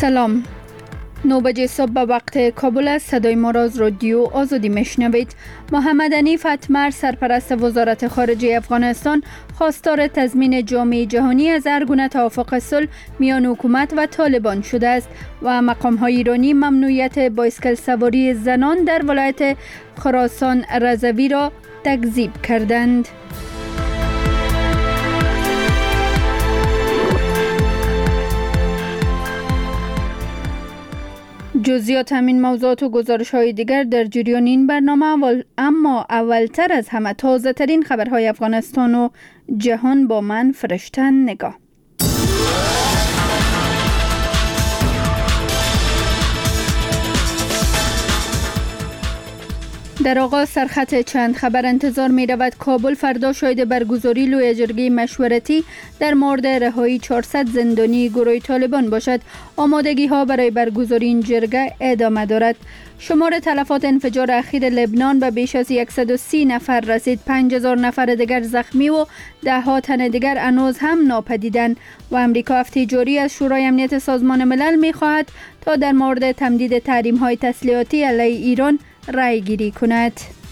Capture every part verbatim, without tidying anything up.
سلام. نو بجه صبح به وقت کابل است. صدای ما را از رادیو آزادی میشنوید. محمد حنیف اتمر، سرپرست وزارت خارجه افغانستان، خواستار تضمین جامعه جهانی از هر گونه توافق صلح میان حکومت و طالبان شده است و مقام‌های ایرانی ممنوعیت بایسکل سواری زنان در ولایت خراسان رضوی را تکذیب کردند. جزئیات همین موضوعات و گزارش‌های دیگر در جریان این برنامه اول، اما اولتر از همه تازه ترین خبرهای افغانستان و جهان با من فرشته نگاه. در آغاز سرخط چند خبر انتظار می رود. کابل فردا شاید برگزاری لوی جرگه مشورتی در مورد رهایی چهارصد زندانی گروه طالبان باشد. آمادگی ها برای برگزاری این جرگه ادامه دارد. شمار تلفات انفجار اخیر لبنان به بیش از صد و سی نفر رسید. پنج هزار نفر دیگر زخمی و ده ها تن دیگر هنوز هم ناپدیدند و امریکا هفته جاری از شورای امنیت سازمان ملل می خواهد تا در مورد تمدید تحریم های تسلیحاتی علیه ایران رای گیری کند.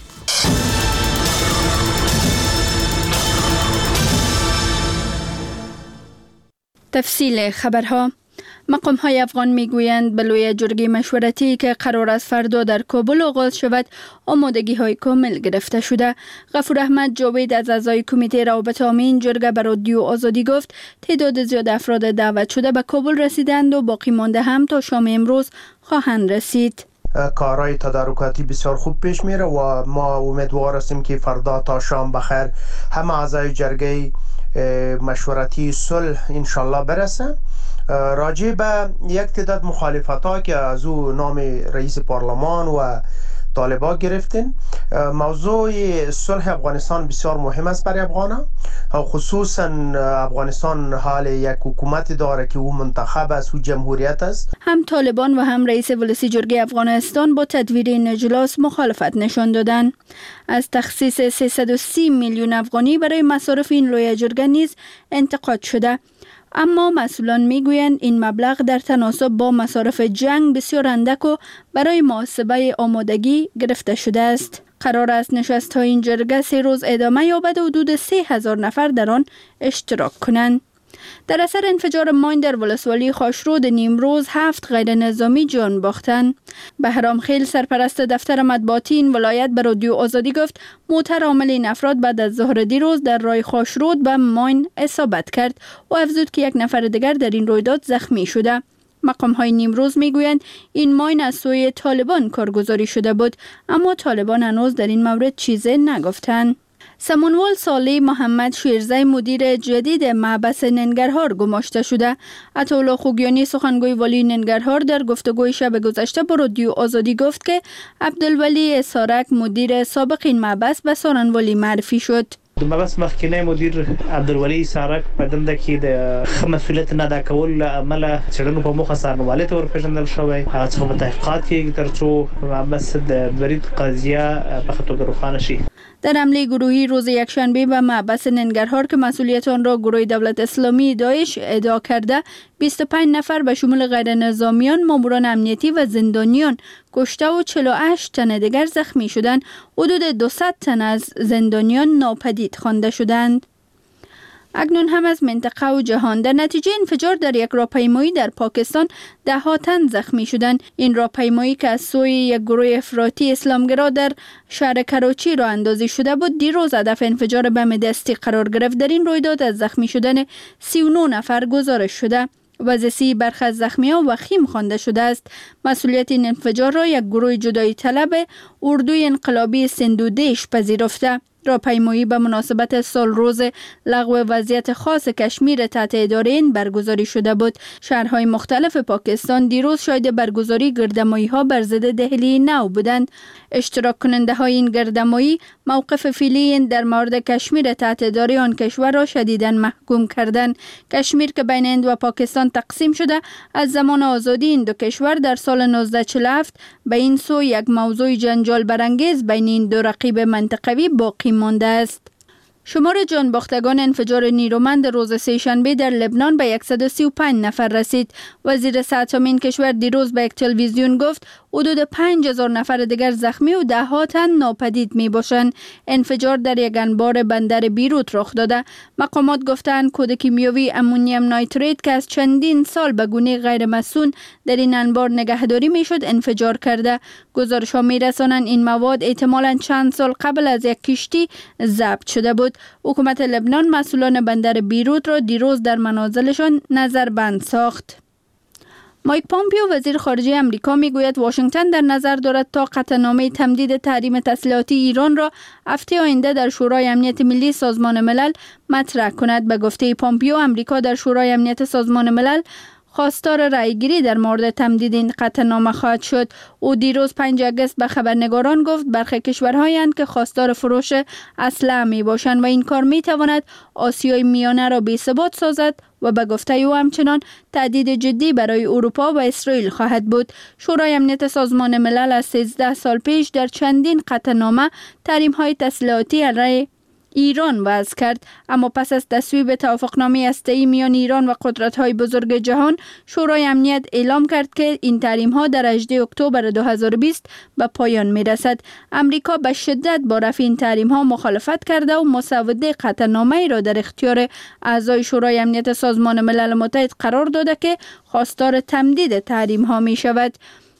تفصیل خبرها. مقام های افغان می گویند به لوی جرگه مشورتی که قرار است فردا در کابل آغاز شود آمادگی های کامل گرفته شده. غفور احمد جاوید از اعضای کمیته روابط عامه این جرگه به رادیو آزادی گفت تعداد زیاد افراد دعوت شده به کابل رسیدند و باقی مانده هم تا شام امروز خواهند رسید. کارهای تدارکاتی بسیار خوب پیش میره و ما امیدوار هستیم که فردا تا شام بخیر همه اعضای جرگه مشورتی صلح انشالله برسه. راجع به یک تعداد مخالفت ها که از او نام رئیس پارلمان و طالبان گرفتین، موضوع صلح افغانستان بسیار مهم است برای افغانا، خصوصا افغانستان حال یک حکومت داره که او منتخب است و جمهوریت است. هم طالبان و هم رئیس ولسی جرگه افغانستان با تدویر این اجلاس مخالفت نشان دادند. از تخصیص سیصد و سی میلیون افغانی برای مصارف این لوی جرگه نیز انتقاد شده، اما مسئولان میگویند این مبلغ در تناسب با مصارف جنگ بسیار اندک و برای محاسبه آمادگی گرفته شده است. قرار است نشست های این جرگه سه روز ادامه یابد و حدود سه هزار نفر در آن اشتراک کنند. در اثر انفجار ماین در ولسوالی خاشرود نیمروز هفت غیر نظامی جان باختند. بهرام خیل، سرپرست دفتر مطبوعاتی این ولایت، به رادیو آزادی گفت موتر عامل این افراد بعد از ظهر دیروز در راه خاشرود به ماین اصابت کرد و افزود که یک نفر دیگر در این رویداد زخمی شده. مقام های نیمروز میگویند این ماین از سوی طالبان کارگزاری شده بود، اما طالبان هنوز در این مورد چیزی نگفتند. سمنوال صالح محمد شیرزی، مدیر جدید محبس ننگرهار گماشته شده. عطاالله خوگیانی، سخنگوی والی ننگرهار، در گفتگوی شب گذشته با رادیو آزادی گفت که عبدالولی اسارک، مدیر سابق این محبس، به سارنوالی معرفی شد. د محبس مخکنی مدیر عبدالولی سارک په دنده کې د مسؤلیت نه ادا کول له امله څېړنو په موخه سارنوالۍ ته ورپېژندل شوی. هغه څخه به تحقیقات کېږي تر څو محبس د برید قضیه په ښه توګه روښانه شي. در حمله گروهی روز یکشنبه به محبس ننگرهار که مسئولیت آن را گروه دولت اسلامی داعش ادعا کرده، بیست و پنج نفر به شمول غیر نظامیان، ماموران امنیتی و زندانیان کشته و چهل و هشت تن دیگر زخمی شدند. حدود دویست تن از زندانیان ناپدید خوانده شدند. اکنون هم از منطقه و جهان. در نتیجه انفجار در یک راهپیمایی در پاکستان ده ها تن زخمی شدند. این راهپیمایی که از سوی یک گروه افراطی اسلامگرا در شهر کراچی راه اندازی شده بود، دیروز هدف انفجار بم دستی قرار گرفت. در این رویداد از زخمی شدن سی و نه نفر گزارش شده. وضعیت برخی از زخمیان وخیم خوانده شده است. مسئولیت این انفجار را یک گروه جدایی طلب اردوی انقلابی سندودیش پذیرفته. راهپیمایی به مناسبت سال روز لغو وضعیت خاص کشمیر تحت اداره این برگزاری شده بود. شهرهای مختلف پاکستان دیروز شاهد برگزاری گردمایی ها بر ضد دهلی نو بودند. اشتراک کننده های این گردمایی موقف فعلی در مورد کشمیر تحت اداره آن کشور را شدیداً محکوم کردند. کشمیر که بین هند و پاکستان تقسیم شده، از زمان آزادی این دو کشور در سال نوزده و چهل و هفت به این سو یک موضوع جنجال برانگیز بین این دو رقیب منطقوی باقی مانده است. شمار جان باختگان انفجار نیرومند روز سه‌شنبه در لبنان به صد و سی و پنج نفر رسید. وزیر صحت این کشور دیروز به یک تلویزیون گفت حدود پنج هزار نفر دیگر زخمی و ده ها تن ناپدید می باشند. انفجار در یک انبار بندر بیروت رخ داده. مقامات گفتند کود کیمیاوی امونیم نایتریت که از چندین سال به گونه غیر مسئول در این انبار نگهداری می شد انفجار کرده. گزارش ها می رسانند این مواد احتمالاً چند سال قبل از یک کشتی ضبط شده بود. حکومت لبنان مسئولان بندر بیروت را دیروز در منازلشان نظربند ساخت. مایک پامپیو وزیر خارجه امریکا میگوید واشنگتن در نظر دارد تا قطعنامه تمدید تحریم تسلیحاتی ایران را هفته آینده در شورای امنیت ملی سازمان ملل مطرح کند. به گفته پامپیو امریکا در شورای امنیت سازمان ملل خواستار رأیگیری در مورد تمدید این قطعنامه خواهد شد. او دیروز پنجم آگوست به خبرنگاران گفت برخی کشورهایی اند که خواستار فروش اسلحه می باشند و این کار می تواند آسیای میانه را بی‌ثبات سازد و به گفته او همچنان تهدید جدی برای اروپا و اسرائیل خواهد بود. شورای امنیت سازمان ملل از سیزده سال پیش در چندین قطعنامه تحریم‌های تسلیحاتی علیه ایران وضع کرد، اما پس از تصویب توافقنامه هسته‌ای میان ایران و قدرت‌های بزرگ جهان، شورای امنیت اعلام کرد که این تحریم‌ها در هجدهم اکتبر دو هزار و بیست به پایان می‌رسد. امریکا به شدت با رفع این تحریم‌ها مخالفت کرده و مسوده قطعنامه‌ای را در اختیار اعضای شورای امنیت سازمان ملل متحد قرار داده که خواستار تمدید تحریم‌ها می‌شود.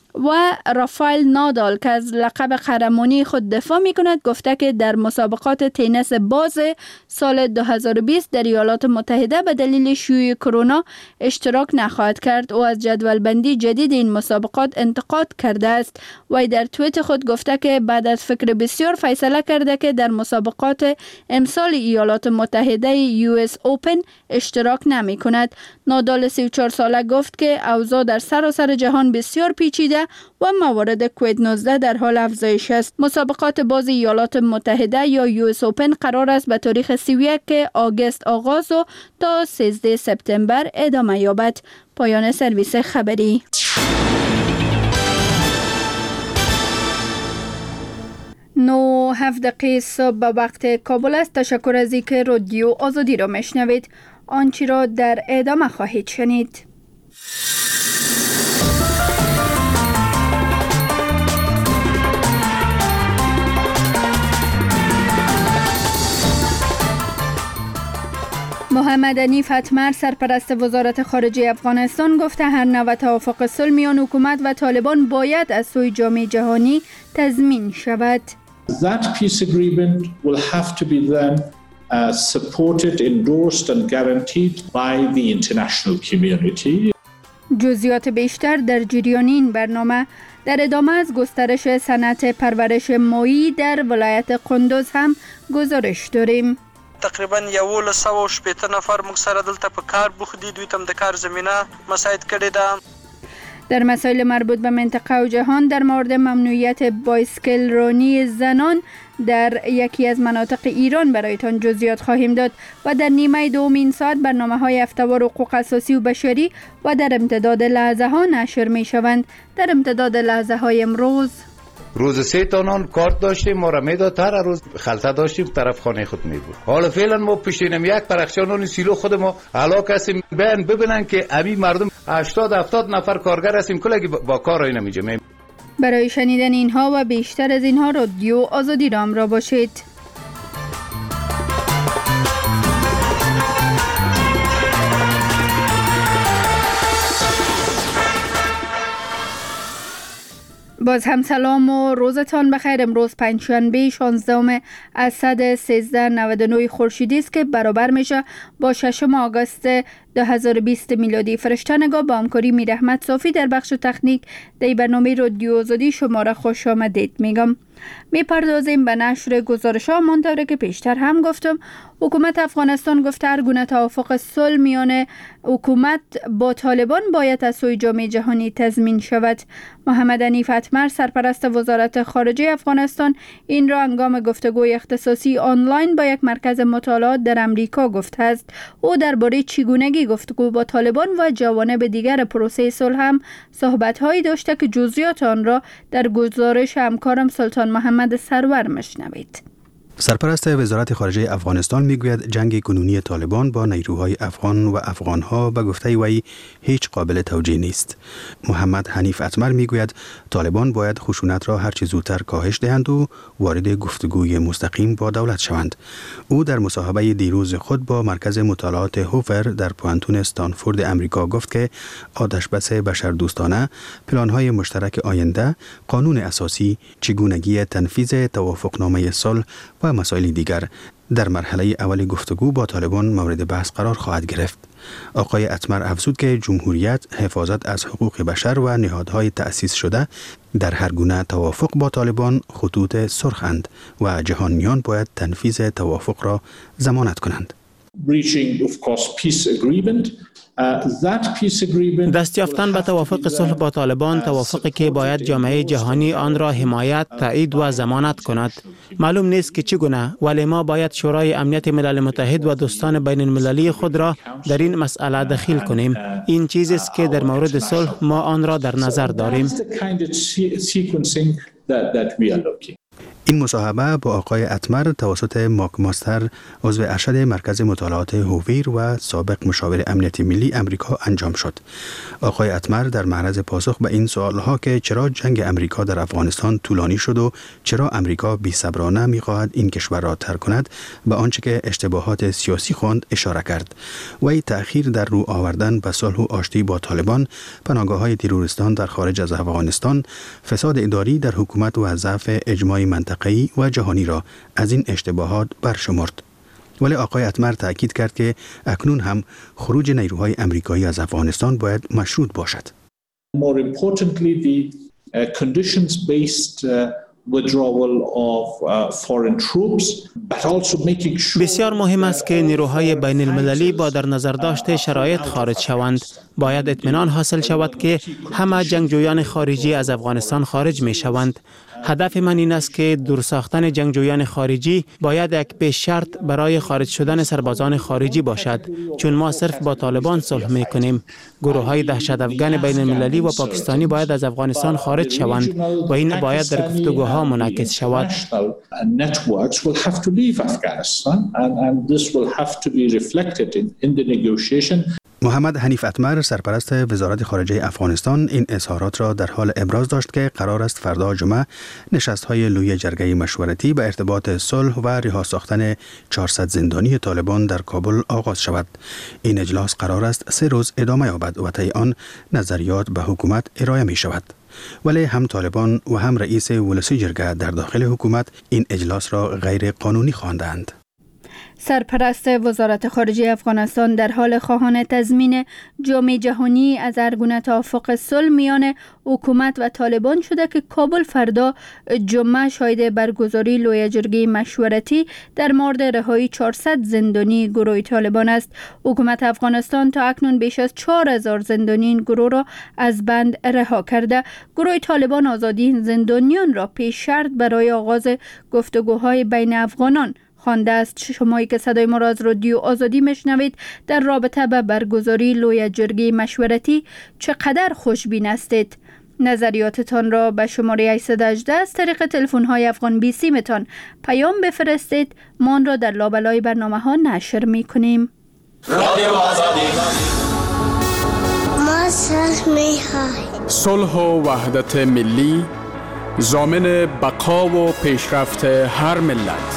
و رافائل نادال که از لقب قهرمانی خود دفاع می کند گفته که در مسابقات تنیس باز سال دو هزار و بیست در ایالات متحده به دلیل شیوع کرونا اشتراک نخواهد کرد. او از جدول بندی جدید این مسابقات انتقاد کرده است. وی در توییت خود گفته که بعد از فکر بسیار فیصله کرده که در مسابقات امسال ایالات متحده یو اس اوپن اشتراک نمی کند. نادال سی و چهار ساله گفت که اوضاع در سراسر جهان بسیار پیچیده و موارد کووید نوزده در حال افزایش است. مسابقات باز ایالات متحده یا یو اس اوپن قرار است به تاریخ سی و یک آگوست آغاز و تا سیزده سپتامبر ادامه یابد. پایان سرویس خبری. نو هفت دقیقه صبح به وقت کابل است. تشکر از اینکه رادیو آزادی را میشنوید. آنچه را در ادامه خواهید شنید. محمد حنیف اتمر سرپرست وزارت خارجه افغانستان گفته هر نوع توافق صلح میان حکومت و طالبان باید از سوی جامعه جهانی تضمین شود. That peace agreement will have to be then uh, supported, endorsed and guaranteed by the international community. جزئیات بیشتر در جریان این برنامه. در ادامه از گسترش صنعت پرورش ماهی در ولایت قندوز هم گزارش داریم. تقریبا یوولس سوه و شپېته نفر موږ سره دلته په کار بوخت دي. دوی ته هم د کار زمینه مساعد کړې ده. در مسائل مربوط به منطقه و جهان در مورد ممنوعیت بایسکل رانی زنان در یکی از مناطق ایران برایتان جزئیات خواهیم داد و در نیمه دوم این ساعت برنامه های هفته‌وار حقوق اساسی و بشری و در امتداد لحظه ها نشر می شوند. در امتداد لحظه های امروز روز سه تانان کارت داشتیم، ما را میداد، هر روز خلطه داشتیم طرف خانه خود می بود. حالا فعلا ما پیشینم یک پرخشانون سیلو خود ما علاق هستیم بیان ببینن که امی مردم هشتاد هفتاد نفر کارگر هستیم کلگی با کار اینا میجه. برای شنیدن اینها و بیشتر از اینها رادیو آزادی را همراه باشید. باز هم سلام و روزتان بخیر. امروز پنجشنبه شانزدهم اسد سیزده نود و نه خورشیدی است که برابر میشه با ششم آگوست دو هزار و بیست میلادی. فرشته نگاه با همکاری میر احمد صافی در بخش تکنیک در برنامه رادیو آزادی شما را خوش آمدید میگم. میپردازیم به نشر گزارش ها. منطوری که پیشتر هم گفتم حکومت افغانستان گفته هر گونه توافق صلح میان حکومت با طالبان باید از سوی جامعه جهانی تضمین شود. محمد حنیف اتمر سرپرست وزارت خارجه افغانستان این را هنگام گفتگوی اختصاصی آنلاین با یک مرکز مطالعات در امریکا گفته است. او درباره چگونگی گفتگو با طالبان و جوانب دیگر پروسه صلح هم صحبت‌هایی داشته که جزئیات آن را در گزارش همکارم سلطان محمد سرور مشنوید. سرپرست وزارت خارجه افغانستان میگوید جنگ کنونی طالبان با نیروهای افغان و افغانها به گفته وی هیچ قابل توجیه نیست. محمد حنیف اتمر میگوید طالبان باید خشونت را هرچه زودتر کاهش دهند و وارد گفتگوی مستقیم با دولت شوند. او در مصاحبه دیروز خود با مرکز مطالعات هوفر در پوانتون استانفورد امریکا گفت که آتشبس بشردوستانه، پلان‌های مشترک آینده، قانون اساسی، چگونگی تنفیذ توافقنامه صلح و مسائل دیگر در مرحله اول گفتگو با طالبان مورد بحث قرار خواهد گرفت. آقای اتمر افزود که جمهوریت، حفاظت از حقوق بشر و نهادهای تأسیس شده در هر گونه توافق با طالبان خطوط سرخند و جهانیان باید تنفیذ توافق را ضمانت کنند. دست یافتن به توافق صلح با طالبان، توافقی که باید جامعه جهانی آن را حمایت، تایید و ضمانت کند. معلوم نیست که چگونه، ولی ما باید شورای امنیت ملل متحد و دوستان بین المللی خود را در این مسئله دخیل کنیم. این چیزی است که در مورد صلح ما آن را در نظر داریم. این مصاحبه با آقای اتمر توسط ماک ماستر، عضو ارشد مرکز مطالعات هوویر و سابق مشاور امنیت ملی امریکا انجام شد. آقای اتمر در معرض پاسخ به این سوالها که چرا جنگ امریکا در افغانستان طولانی شد و چرا امریکا بی‌صبرانه می‌خواهد این کشور را ترک کند، به آنچه که اشتباهات سیاسی خواند اشاره کرد. وی تأخیر در رو آوردن به صلح و آشتی با طالبان، پناهگاه‌های تروریستان در خارج از افغانستان، فساد اداری در حکومت و ضعف اجماع منطقه‌ای و جهانی را از این اشتباهات برشمرد. ولی آقای اتمر تأکید کرد که اکنون هم خروج نیروهای امریکایی از افغانستان باید مشروط باشد. More importantly, the uh, conditions-based uh, withdrawal of uh, foreign troops, but also making sure بسیار مهم است که نیروهای بین المللی با در نظر داشت شرایط خارج شوند. باید اطمینان حاصل شود که همه جنگجویان خارجی از افغانستان خارج می شوند. هدف من این است که دور ساختن جنگجویان خارجی باید یک پیش شرط برای خارج شدن سربازان خارجی باشد، چون ما صرف با طالبان صلح می کنیم. گروه های دهشت افغان بین المللی و پاکستانی باید از افغانستان خارج شوند و این باید در گفتگوها منعکس شود. محمد حنیف اتمر، سرپرست وزارت خارجه افغانستان، این اظهارات را در حال ابراز داشت که قرار است فردا جمعه نشست‌های لوی جرگه مشورتی به ارتباط صلح و رها ساختن چهارصد زندانی طالبان در کابل آغاز شود. این اجلاس قرار است سه روز ادامه یابد و طی آن نظریات به حکومت ارائه می شود. ولی هم طالبان و هم رئیس ولسی جرگه در داخل حکومت این اجلاس را غیر قانونی خواندند. سرپرست وزارت خارجه افغانستان در حال خواهان تضمین جامعه جهانی از هر گونه توافق صلح میان حکومت و طالبان شده که کابل فردا جمعه شاهد برگزاری لوی جرگه مشورتی در مورد رهایی چهارصد زندانی گروه طالبان است. حکومت افغانستان تا اکنون بیش از چهار هزار زندانی این گروه را از بند رها کرده. گروه طالبان آزادی این زندانیان را پیش شرط برای آغاز گفتگوهای بین افغانان خوانده است. شمایی که صدای ما را از رادیو آزادی میشنوید در رابطه با برگزاری لوی جرگه مشورتی چقدر خوشبین هستید؟ نظریاتتان را به شماره هشتصد و هجده از طریق تلفن های افغان بی سی متان پیام بفرستید. ما آن را در لابلای برنامه ها نشر می کنیم. رادیو آزادی، ما صلح می‌خواهیم. صلح و وحدت ملی ضامن بقا و پیشرفت هر ملت.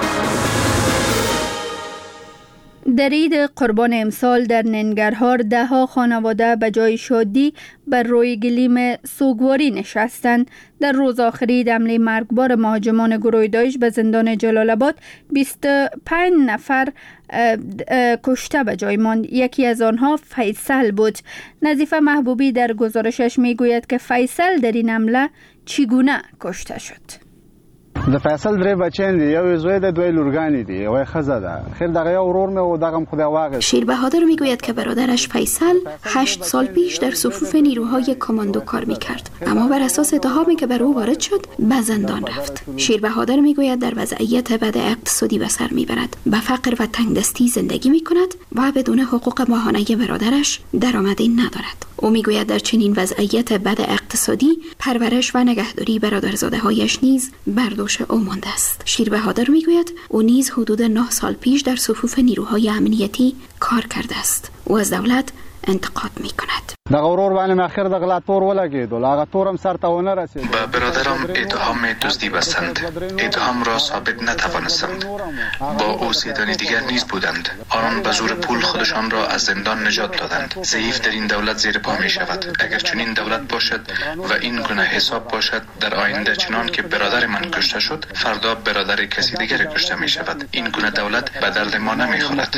در عید قربان امسال در ننگرهار ده ها خانواده به جای شادی بر روی گلیم سوگواری نشستند. در روز آخری حمله مرگبار مهاجمان گروه داعش به زندان جلال آباد بیست و پنج نفر کشته به جای ماند. یکی از آنها فیصل بود. نظیفه محبوبی در گزارشش میگوید که فیصل در این حمله چگونه کشته شد. د فیصل درې بچیان دي، یو زوی د دوی لورګانې دي، یو ښځه ده. خیر دغه یو ورور مې و دغه خدای واغ. شیر بهادر میگوید که برادرش فیصل هشت سال پیش در صفوف نیروهای کاماندو کار میکرد، اما بر اساس اتهامی که بر او وارد شد به زندان رفت. شیر بهادر میگوید در وضعیت بد اقتصادی به سر میبرد، به فقر و تنگدستی زندگی میکند و بدون حقوق ماهانه برادرش درآمدی ندارد. او میگوید در چنین وضعیت بد اقتصادی پرورش و نگهداری برادرزاده‌هایش نیز بر دوش جوش او مانده است. شیر بهادر میگوید او نیز حدود نه سال پیش در صفوف نیروهای امنیتی کار کرده است و از دولت انتقاد می کند. د غرور باندې مخیر د غلا تور ولګید او هغه تورم سرته ونه رسید. به برادرم اتهام دزدی بستند. اتهام را ثابت نتوانستند. با اوسیدن دیگر نیز بودند. آنان به زور پول خودشان را از زندان نجات دادند. ضعیف در این دولت زیر پا می شود. اگر چنین دولت باشد و این گونه حساب باشد در آینده چنان که برادر من کشته شد فردا برادر کسی دیگر کشته می شود. این گونه دولت به درد ما نمی خورد.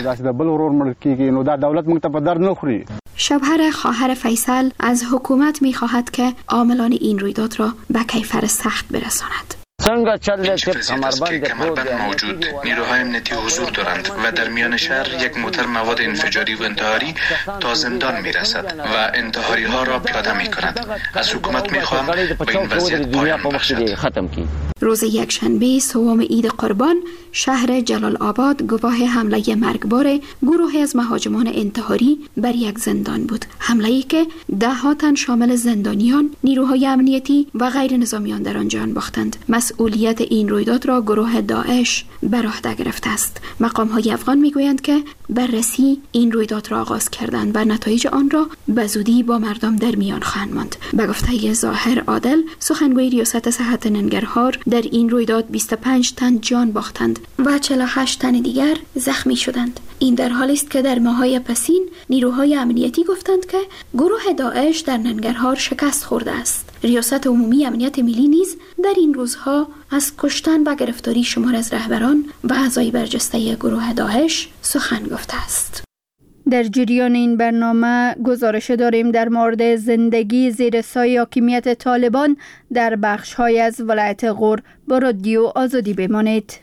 شوهر خواهر فیصل از حکومت می خواهد که عاملان این رویداد را به کیفر سخت برساند. این چه وضعیت است که کمربند موجود، نیروهای امنیتی حضور دارند و در میان شهر یک موتر مواد انفجاری و انتحاری تا زندان می رسد و انتحاری ها را پیاده می کند. از حکومت می خواهم به این وضعیت پایان بخشد. روز یکشنبه سوم عید قربان شهر جلال آباد گواه حمله مرگبار گروهی از مهاجمان انتحاری بر یک زندان بود. حمله‌ای که ده ها تن شامل زندانیان، نیروهای امنیتی و غیر نظامیان در آن جان باختند. مسئولیت این رویداد را گروه داعش بر عهده گرفته است. مقام‌های افغان میگویند که بررسی این رویداد را آغاز کردند و نتایج آن را به زودی با مردم در میان خواهند ماند. به گفته ظاهر عادل، سخنگوی ریاست صحت ننگرهار، در این رویداد بیست و پنج تن جان باختند و چهل و هشت تن دیگر زخمی شدند. این در حالی است که در ماه‌های پسین نیروهای امنیتی گفتند که گروه داعش در ننگرهار شکست خورده است. ریاست عمومی امنیت ملی نیز در این روزها از کشتن و گرفتاری شمار از رهبران و اعضای برجسته گروه داعش سخن گفته است. در جریان این برنامه گزارش داریم در مورد زندگی زیر سایه حاکمیت طالبان در بخش‌های از ولایت غور. با رادیو آزادی بمانید.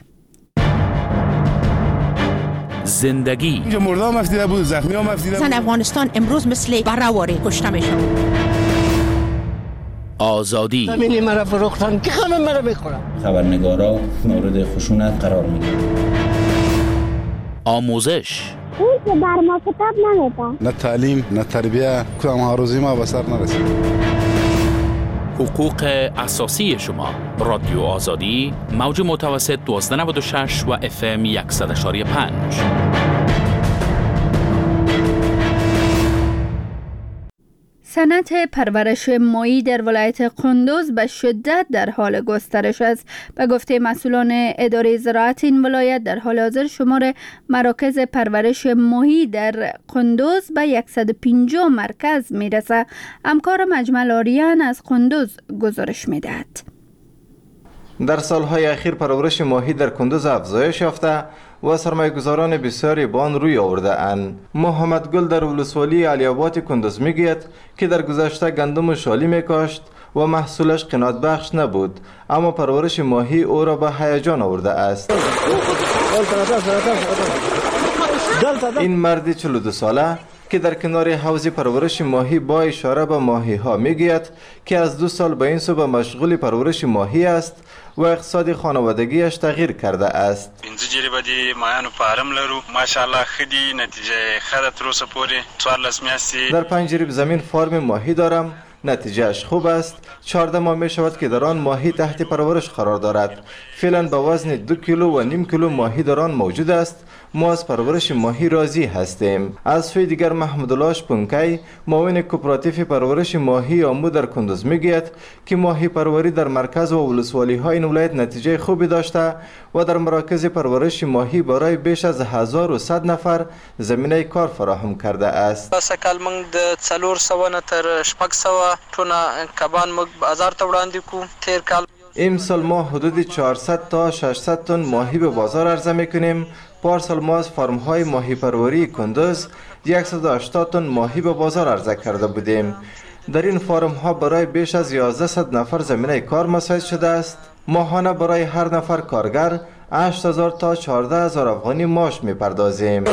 زندگی اینجا مردم افتیده بود، زخمی هم افتیده بود. زن افغانستان امروز مثل براواره کشته میشن. آزادی زمینی مرا فروختن که همه مرا میخورن. خبرنگارا مورد خشونت قرار میگیرن. آموزش اون که بر ما کتاب نمیده. نه تعلیم نه تربیه، کدام هاروزی ما به سر نرسید. حقوق اساسی شما. رادیو آزادی، موج متوسط دوازده نود و شش و اف ام صد و یک و پنج. صنعت پرورش ماهی در ولایت قندوز به شدت در حال گسترش است. به گفته مسئولان اداره زراعت این ولایت در حال حاضر شمار مراکز پرورش ماهی در قندوز به صد و پنجاه مرکز میرسه. همکار مجمل آریان از قندوز گزارش میدهد. در سالهای اخیر پرورش ماهی در کندوز افزایش یافته و سرمایه‌گذاران بسیاری به آن روی آورده اند. محمد گل در ولسوالی علی آباد کندوز میگوید که در گذشته گندم و شالی میکاشت و محصولش قناعت بخش نبود، اما پرورش ماهی او را به هیجان آورده است. این مرد چهل و دو ساله که در کنار حوض پرورش ماهی با اشاره به ماهی ها میگوید که از دو سال به این سو به مشغول پرورش ماهی است و اقتصاد خانوادگیش تغییر کرده است. پنځه جریبه دی ماهیانو فارم لرو، ماشاءالله خدي نتیجه خدت تر اوسه پورې څوارلس میاشتې. در پنج جریب زمین فارم ماهی دارم، نتیجهش خوب است. چهارده ماه می شود که در آن ماهی تحت پرورش قرار دارد. فعلا به وزن دو کیلو و نیم کیلو ماهی در آن موجود است. ما از پرورش ماهی راضی هستیم. از سوی دیگر محمد الله شپونکی معاون کوپراتیو پرورش ماهی آمو در کندوز میگوید که ماهی پروری در مرکز و ولسوالی های این ولایت نتیجه خوبی داشته و در مراکز پرورش ماهی برای بیش از هزار و صد نفر زمینه کار فراهم کرده است. سکل موږ د څلور سوه نه تر شپږ سوه ټونه کبان موږ بازار ته وړاندې کوو. تیر کال امسال ما حدود چهارصد تا ششصد تن ماهی به بازار عرضه میکنیم. پارسال ما از فرم های ماهی پروری کندوز صد و هشتاد تن ماهی به بازار عرضه کرده بودیم. در این فرم ها برای بیش از یازده نفر زمینه کار مساعد شده است. ماهانه برای هر نفر کارگر هشت هزار تا چهارده هزار افغانی معاش میپردازیم.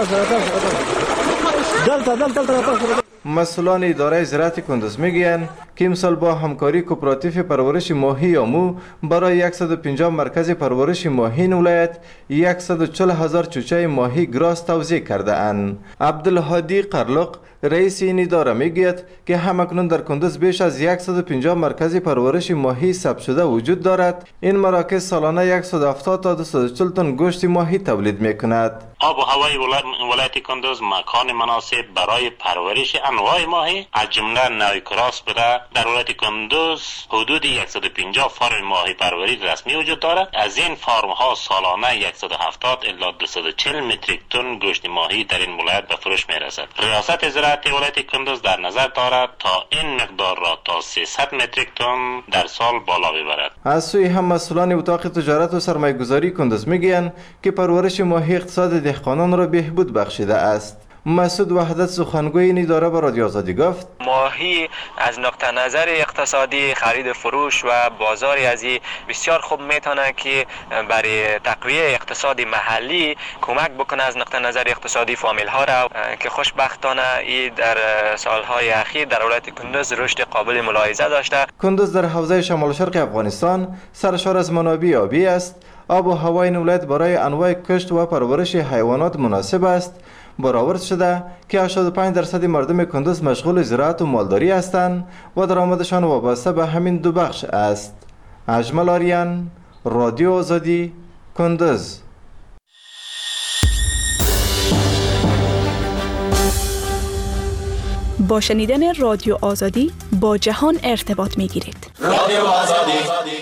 مسئولان اداره زراعت کندوز میگویند که امسال با همکاری کوپراتیو پرورش ماهی یامو برای صد و پنجاه مرکز پرورش ماهی این ولایت صد و چهل هزار چوچه ماهی گراس توزیع کرده اند. عبدالهادی قرلق رئیس این اداره میگوید که همکنون در کندوز بیش از صد و پنجاه مرکز پرورش ماهی ثبت شده وجود دارد. این مراکز سالانه صد و هفتاد تا دویست و چهل تن گوشت ماهی تولید میکند. آب و هوای ولایت کندوز مکان مناسب برای پرورش انواع ماهی از جمله نوع کراس بوده. در ولایت کندوز حدود صد و پنجاه فرم ماهی پروری رسمی وجود دارد. از این فرم ها سالانه صد و هفتاد الی دویست و چهل متریک تن گوشت ماهی در این ولایت به فروش میرسد. ریاست زراعت ولایت کندوز در نظر دارد تا این مقدار را تا سیصد متریک تن در سال بالا ببرد. از سوی هم مسئولان اتاق تجارت و سرمایه‌گذاری کندوز میگویند که پرورش ماهی اقتصاد دهقانان را بهبود بخشیده است. مسعود وحدت سخنگوی این اداره به رادیو آزادی گفت ماهی از نقطه نظر اقتصادی خرید فروش و بازاری ازی بسیار خوب میتونه که برای تقویه اقتصادی محلی کمک بکنه از نقطه نظر اقتصادی فامیل ها را که خوشبختانه ای در سالهای اخیر در ولایت کندوز رشد قابل ملاحظه داشته. کندوز در حوزه شمال شرق افغانستان سرشار از منابع آبی است. آب و هوای این ولایت برای انواع کشت و پرورش حیوانات مناسب است. برآورد شده که هشتاد و پنج درصد مردم کندوز مشغول زراعت و مالداری هستند و درآمدشان وابسته به همین دو بخش است. اجمل آریان، رادیو آزادی، کندوز. با شنیدن رادیو آزادی با جهان ارتباط میگیرید. رادیو آزادی.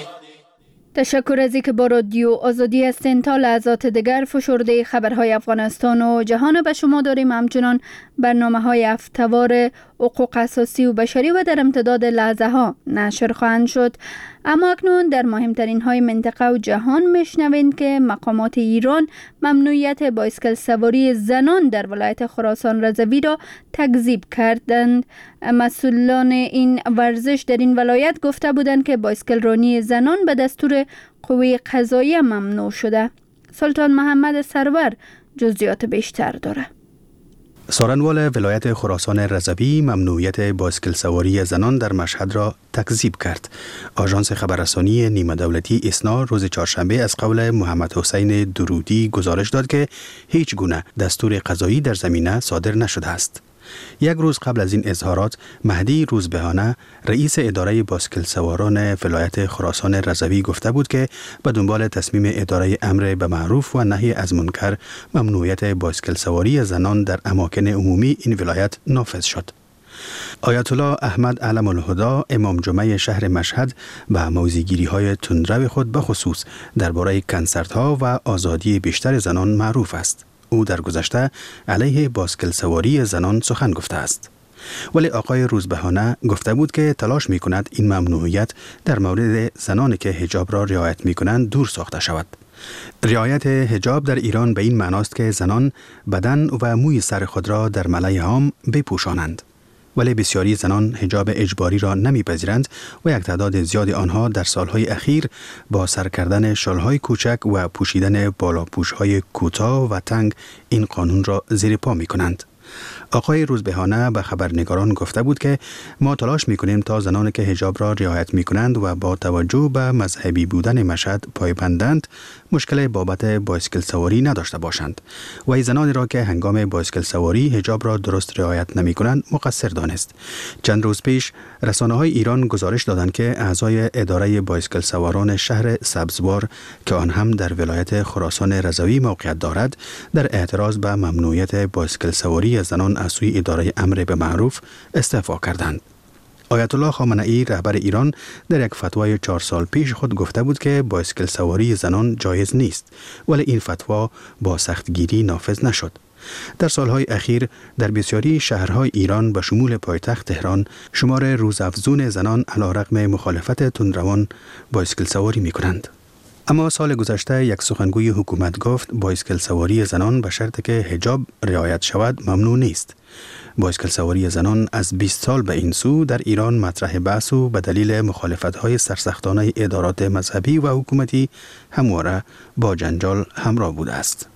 تشکر از اینکه با رادیو آزادی هستین. تا لحظات دیگر فشرده خبرهای افغانستان و جهان به شما داریم. همچنان برنامه های هفته‌وار حقوق اساسی و بشری و در امتداد لحظه ها نشر خواهند شد. اما اکنون در مهمترین های منطقه و جهان میشنوید که مقامات ایران ممنوعیت بایسکل سواری زنان در ولایت خراسان رضوی را تکذیب کردند. مسئولان این ورزش در این ولایت گفته بودند که بایسکل رانی زنان به دستور قوه قضاییه ممنوع شده. سلطان محمد سرور جزئیات بیشتر داره. سارنوال ولایت خراسان رضوی ممنوعیت بایسکل سواری زنان در مشهد را تکذیب کرد. آژانس خبررسانی نیمه دولتی اسنا روز چهارشنبه از قول محمد حسین درودی گزارش داد که هیچ گونه دستور قضایی در زمینه صادر نشده است. یک روز قبل از این اظهارات مهدی روزبهانه رئیس اداره بایسکل سواران ولایت خراسان رضوی گفته بود که به دنبال تصمیم اداره امر به معروف و نهی از منکر ممنوعیت بایسکل سواری زنان در اماکن عمومی این ولایت نافذ شد. آیت الله احمد علم الهدا امام جمعه شهر مشهد به موضع‌گیری های تندرو خود به خصوص درباره کنسرت‌ها و آزادی بیشتر زنان معروف است. او در گذشته علیه بایسکل سواری زنان سخن گفته است. ولی آقای روزبهانه گفته بود که تلاش می کند این ممنوعیت در مورد زنانی که حجاب را رعایت می کنند دور ساخته شود. رعایت حجاب در ایران به این معناست که زنان بدن و موی سر خود را در ملأ عام بپوشانند. ولی بسیاری زنان حجاب اجباری را نمیپذیرند و یک تعداد زیاد آنها در سالهای اخیر با سر کردن شالهای کوچک و پوشیدن بالاپوشهای کوتاه و تنگ این قانون را زیر پا می کنند. آقای روزبهانه به خبرنگاران گفته بود که ما تلاش می‌کنیم تا زنانی که حجاب را رعایت می‌کنند و با توجه به مذهبی بودن مشهد پایبندند مشکل بابت بایسکل سواری نداشته باشند و ای زنانی را که هنگام بایسکل سواری حجاب را درست رعایت نمی‌کنند مقصر دانست. چند روز پیش رسانه‌های ایران گزارش دادند که اعضای اداره بایسکل سواران شهر سبزوار که آن هم در ولایت خراسان رضوی موقعیت دارد در اعتراض به ممنوعیت بایسکل سواری زنان از سوی اداره امر به معروف استعفا کردند. آیت الله خامنه‌ای رهبر ایران در یک فتوای چهار سال پیش خود گفته بود که بایسکل سواری زنان جایز نیست، ولی این فتوا با سختگیری نافذ نشد. در سالهای اخیر در بسیاری شهرهای ایران به شمول پایتخت تهران شمار روزافزون زنان علیرغم مخالفت تندروان بایسکل سواری می کنند. اما سال گذشته یک سخنگوی حکومت گفت بایسکل سواری زنان به شرط که حجاب رعایت شود ممنوع نیست. بایسکل سواری زنان از بیست سال به این سو در ایران مطرح بحث و به دلیل مخالفت‌های سرسختانه ادارات مذهبی و حکومتی همواره با جنجال همراه بوده است.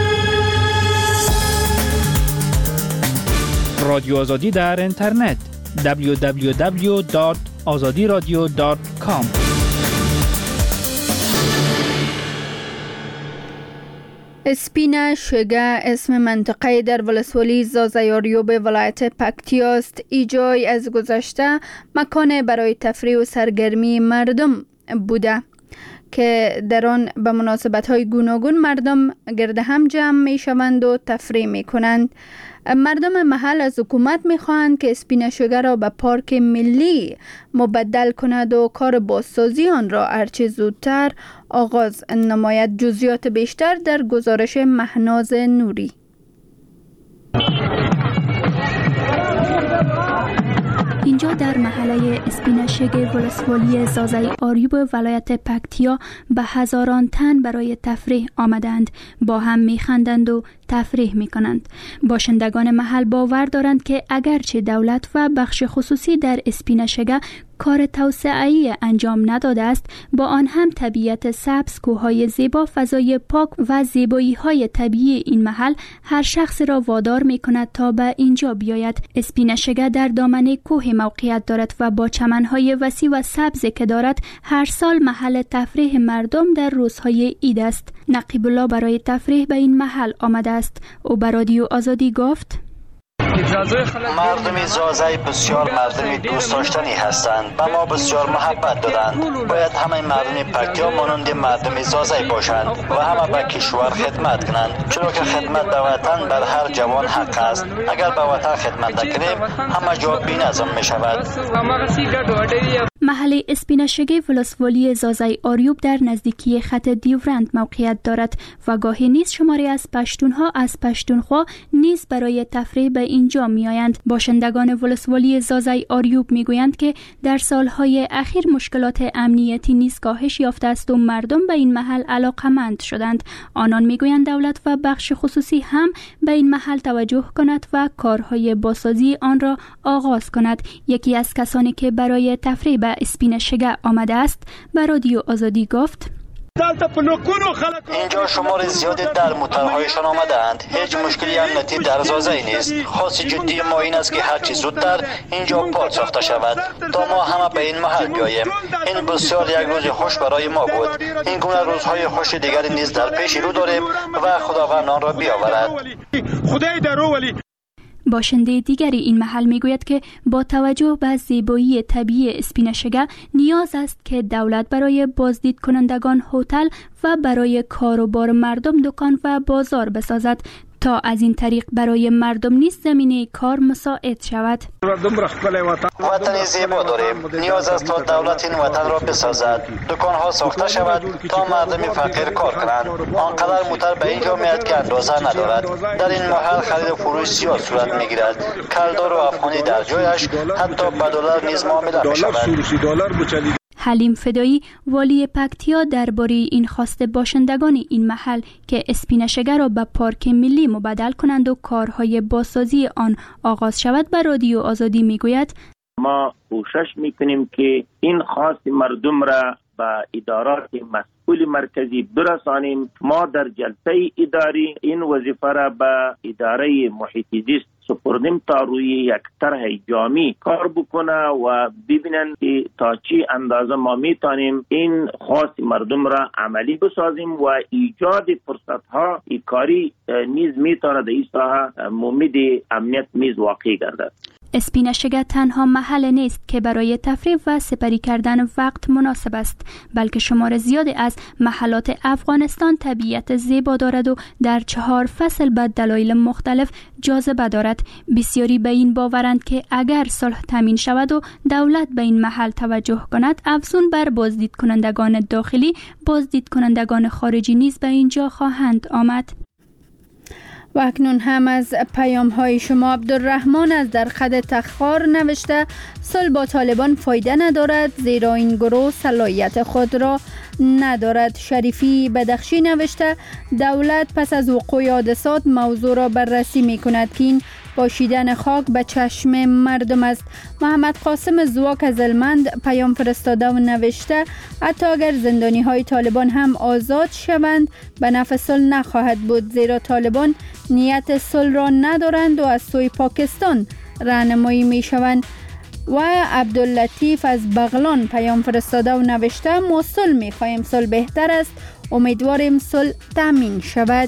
رادیو آزادی در اینترنت دبلیو دبلیو دبلیو دات آزادی رادیو دات کام. اسپینه شگه اسم منطقه در ولسوالی زازای آریوب ولایت پکتیا است. ای جای از گذشته مکان برای تفریح و سرگرمی مردم بوده که در آن به مناسبت‌های گوناگون مردم گرد هم جمع می‌شوند و تفریح می‌کنند. مردم محل از حکومت می‌خواهند که اسپینه شگه را به پارک ملی مبدل کند و کار بازسازی آن را هرچه زودتر آغاز نماید. جزئیات بیشتر در گزارش مهناز نوری. اینجا در محله اسپینه شگه ولسوالی زازای آریوب ولایت پکتیا به هزاران تن برای تفریح آمدند. با هم میخندند و تفریح میکنند. باشندگان محل باور دارند که اگرچه دولت و بخش خصوصی در اسپینه شگه کار توسعه‌ای انجام نداده است، با آن هم طبیعت سبز، کوههای زیبا، فضای پاک و زیبایی‌های طبیعی این محل هر شخص را وادار می‌کند تا به اینجا بیاید. اسپینه شگه در دامنه کوه موقعیت دارد و با چمن‌های وسیع و سبز که دارد هر سال محل تفریح مردم در روزهای عید است. نقیب الله برای تفریح به این محل آمده است. او به رادیو آزادی گفت: مردم زازای بسیار مردم دوست داشتنی هستند، به ما بسیار محبت دادند. باید همه مردم پکتیا مانند مردم زازای باشند و همه به کشور خدمت کنند، چرا که خدمت به وطن بر هر جوان حق است. اگر به وطن خدمت نکنیم همه جا بی‌نظم می شود. محله اسپینه شگه ولسوالی زازای آریوب در نزدیکی خط دیورند موقعیت دارد و گاهی نیز شماری از پشتونها از پشتونخوا نیز برای تفریح به اینجا می آیند. باشندگان ولسوالی زازای آریوب می گویند که در سالهای اخیر مشکلات امنیتی نیز کاهش یافته است و مردم به این محل علاقمند شدند. آنان می گویند دولت و بخش خصوصی هم به این محل توجه کند و کارهای بازسازی آن را آغاز کند. یکی از کسانی که برای تفریح به اسپینه شگه آمده است به رادیو آزادی گفت: اینجا شمار زیادی در موترهایشان آمدند. هیچ مشکلی امنیتی در زازای نیست. خاص جدی ما این است که هرچی زودتر اینجا پارک ساخته شود تا ما همه به این محل بیاییم. این بسیار یک روز خوش برای ما بود. این گونه روزهای خوش دیگری نیز در پیش رو داریم و خداوند آن را بیاورد. خدای درو ولی باشنده دیگری این محل میگوید که با توجه به زیبایی طبیعی اسپینه شگه نیاز است که دولت برای بازدید کنندگان هتل و برای کاروبار مردم دکان و بازار بسازد تا از این طریق برای مردم نیز زمینه کار مساعد شود. وطن زیبا داریم. نیاز است تا دولت این وطن را بسازد. دکان‌ها ساخته شود تا مردم فقیر کار کنند. آنقدر موتر به اینجا میاد که اندازه ندارد. در این محل خرید و فروش زیاد صورت میگیرد. کلدار و افغانی در جایش، حتی به دلار نیز معامله میشود. حلیم فدایی والی پکتیا درباره این خواست باشندگان این محل که اسپینه شگه را به پارک ملی مبدل کنند و کارهای بازسازی آن آغاز شود به رادیو آزادی میگوید: ما کوشش میکنیم که این خواست مردم را به ادارات مسئول مرکزی برسانیم. ما در جلسه اداری این وظیفه را به اداره محیط زیست سپردیم تا روی یک طرح جامع کار بکنه و ببینن که تا چی اندازه ما میتونیم این خواست مردم را عملی بسازیم و ایجاد فرصت ها کاری نیز میتونه در این ساحه ممید امنیت نیز واقع گردد. اسپینه شگه تنها محل نیست که برای تفریح و سپری کردن وقت مناسب است، بلکه شمار زیادی از محلات افغانستان طبیعت زیبا دارد و در چهار فصل به دلایل مختلف جاذبه دارد. بسیاری به این باورند که اگر صلح تامین شود و دولت به این محل توجه کند، افزون بر بازدید کنندگان داخلی، بازدید کنندگان خارجی نیز به اینجا خواهند آمد. و اکنون هم از پیام های شما. عبدالرحمن از در خد تخار نوشته: صلح با طالبان فایده ندارد زیرا این گروه صلاحیت خود را ندارد. شریفی بدخشی نوشته: دولت پس از وقوع حادثات موضوع را بررسی می کند که این پاشیدن خاک به چشم مردم است. محمد قاسم زواک از المند پیام فرستاده و نوشته: حتی اگر زندانی های طالبان هم آزاد شوند به نفع صلح نخواهد بود زیرا طالبان نیت صلح را ندارند و از سوی پاکستان راهنمایی می شوند. و عبداللطیف از بغلان پیام فرستاده و نوشته ما صلح می‌خواهیم، صلح بهتر است، امیدواریم صلح تامین شود.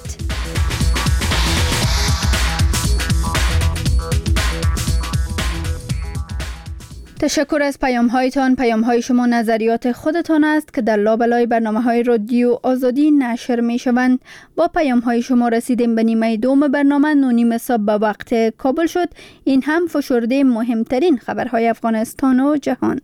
تشکر از پیام هایتان. پیام های شما نظریات خودتان است که در لابلای برنامه های رادیو آزادی نشر می شوند. با پیام های شما رسیدیم به نیمه دوم برنامه. نونیم صبح به وقت کابل شد. این هم فشرده مهمترین خبرهای افغانستان و جهان.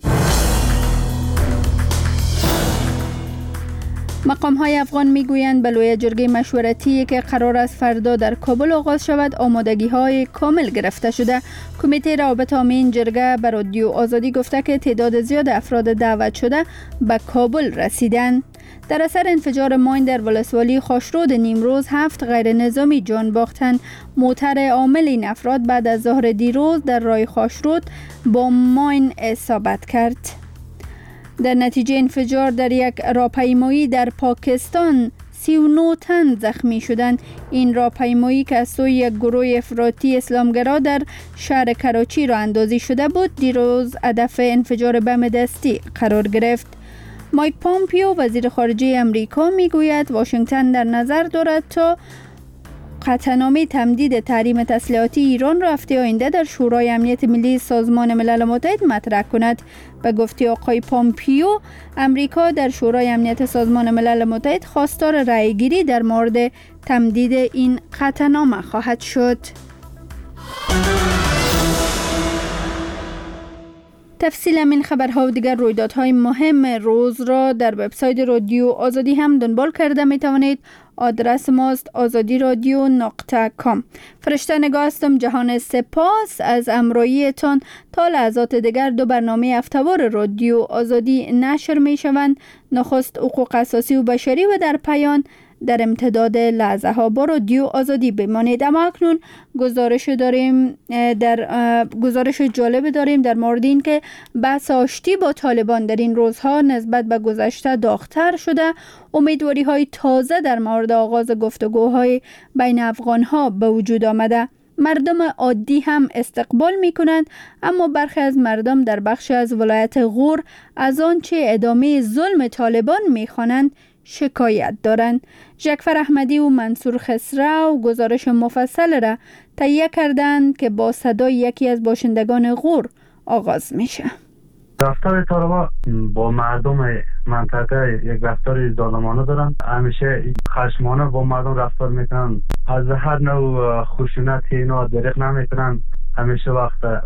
مقام های افغان می گویند به لوی جرگه مشورتی که قرار است فردا در کابل آغاز شود آمادگی های کامل گرفته شده. کمیته روابط عامه این جرگه به رادیو آزادی گفته که تعداد زیاد افراد دعوت شده به کابل رسیدند. در اثر انفجار ماین در ولسوالی خاشرود نیمروز هفت غیر نظامی جان باختند. موتر عامل این افراد بعد از ظهر دیروز در راه خاشرود با ماین اصابت کرد. در نتیجه انفجار در یک راهپیمایی در پاکستان سی و نه تن زخمی شدند. این راهپیمایی که از سوی یک گروه افراطی اسلامگرا در شهر کراچی راه اندازی شده بود دیروز هدف انفجار بم دستی قرار گرفت. مایک پامپیو وزیر خارجه امریکا میگوید واشنگتن در نظر دارد تا قطعنامه تمدید تحریم تسلیحاتی ایران را هفته آینده در شورای امنیت ملی سازمان ملل متحد مطرح کند. به گفته آقای پامپیو، امریکا در شورای امنیت سازمان ملل متحد خواستار رأی‌گیری در مورد تمدید این قطعنامه خواهد شد. تفصیل این خبرها و دیگر رویدادهای مهم روز را در وبسایت رادیو آزادی هم دنبال کرده می توانید. آدرس ماست آزادی رادیو نقطه کام. فرشته نگاه هستم. جهان سپاس از همراهیتان. تا لحظات دیگر دو برنامه هفته‌وار رادیو آزادی نشر می شوند. نخست حقوق اساسی و بشری و در پایان در امتداد لحظه ها با رادیو آزادی بمانید. اما اکنون گزارش داریم در گزارش جالب داریم در مورد این که بحث آشتی با طالبان در این روزها نسبت به گذشته داغ‌تر شده. امیدواری های تازه در مورد آغاز گفتگوهای بین افغان ها به وجود آمده. مردم عادی هم استقبال می کنند، اما برخی از مردم در بخش از ولایت غور از آنچه ادامه ظلم طالبان می خوانند شکایت دارند. جعفر احمدی و منصور خسرو گزارش مفصل را تهیه کردند که با صدای یکی از باشندگان غور آغاز میشه. رفتار طالبان با مردم منطقه یک رفتار ظالمانه دارن. همیشه خشمانه با مردم رفتار میکنن. از هر نوع خشونت اینا دریغ نمیکنن. همیشه وقت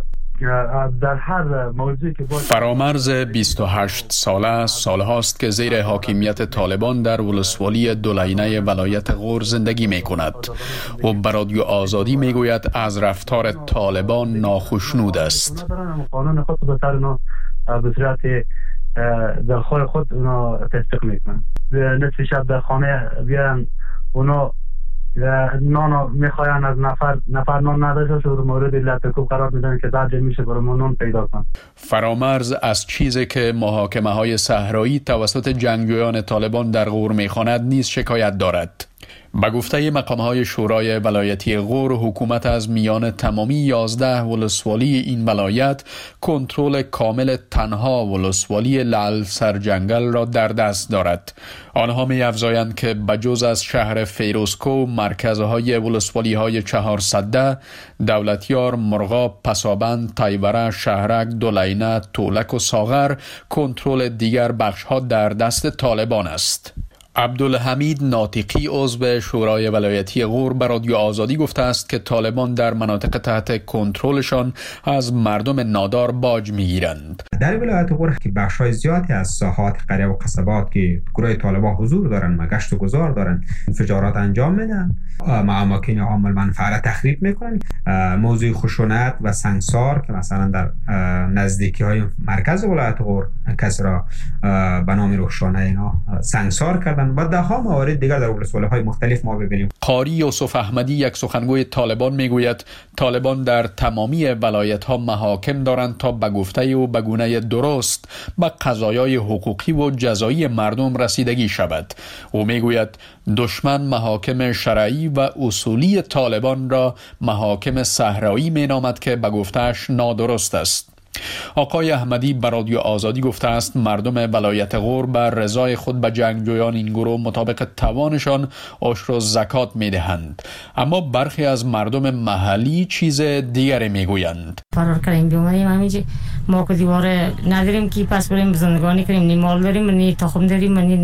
در هر موضوعی که فرامرز بیست و هشت ساله سالهاست که زیر حاکمیت طالبان در ولسوالی دولینه ولایت غور زندگی می کند و به رادیو آزادی می گوید از رفتار طالبان ناخشنود است. قانون خود به سر اونا به صورت دلخواه خود اونا تصدیق می کنند. نصف شب در خانه بیان اونا نان میخواین از نفر نفر نان نداشته شد مورد علت کوب قرار میدن که درجه میشه برای نان پیدا کن. فرامرز از چیزی که محاکمه های صحرایی توسط جنگجویان طالبان در غور میخواند نیز شکایت دارد. به گفته مقام‌های شورای ولایتی غور، حکومت از میان تمامی یازده ولسوالی این ولایت کنترل کامل تنها ولسوالی لعل سرجنگل را در دست دارد. آنها می‌افزایند که بجز از شهر فیروزکو، مرکزهای ولسوالی‌های چهارصده، دولتیار، مرغاب، پسابند، تایوره، شهرک، دولینه، تولک و ساغر، کنترل دیگر بخش‌ها در دست طالبان است. عبدالحمید ناطقی عضو شورای ولایتی غور به رادیو آزادی گفته است که طالبان در مناطق تحت کنترلشان از مردم نادار باج میگیرند. در ولایت غور که بخشای زیادی از ساحات قریه و قصبات که گروه طالبان حضور دارن و گشت و گذار دارن انفجارات انجام میدن، اماکن عامل منفعت تخریب میکنن. موضوع خشونت و سنگسار که مثلا در نزدیکی های مرکز ولایت غور کسی را به نام روشانه اینا سنگسار کردن و ده ها موارد دیگر در ولسوالی‌های مختلف ما ببینیم. قاری یوسف احمدی یک سخنگوی طالبان میگوید طالبان در تمامی ولایت‌ها محاکم دارند تا به گفته و به گونه درست به قضایای حقوقی و جزایی مردم رسیدگی شود. او میگوید دشمن محاکم شرعی و اصولی طالبان را محاکم صحرایی مینامد که به گفته‌اش نادرست است. آقای احمدی بر رادیو آزادی گفته است مردم ولایت غور بر رضای خود به جنگجویان این گروه مطابق توانشان عشر و زکات میدهند، اما برخی از مردم محلی چیز دیگری میگویند. فرار کردیم بیومدیم همینجا، ما که دیواره نداریم که پس بریم زندگانی کنیم، نی مال داریم نی تخم داریم نی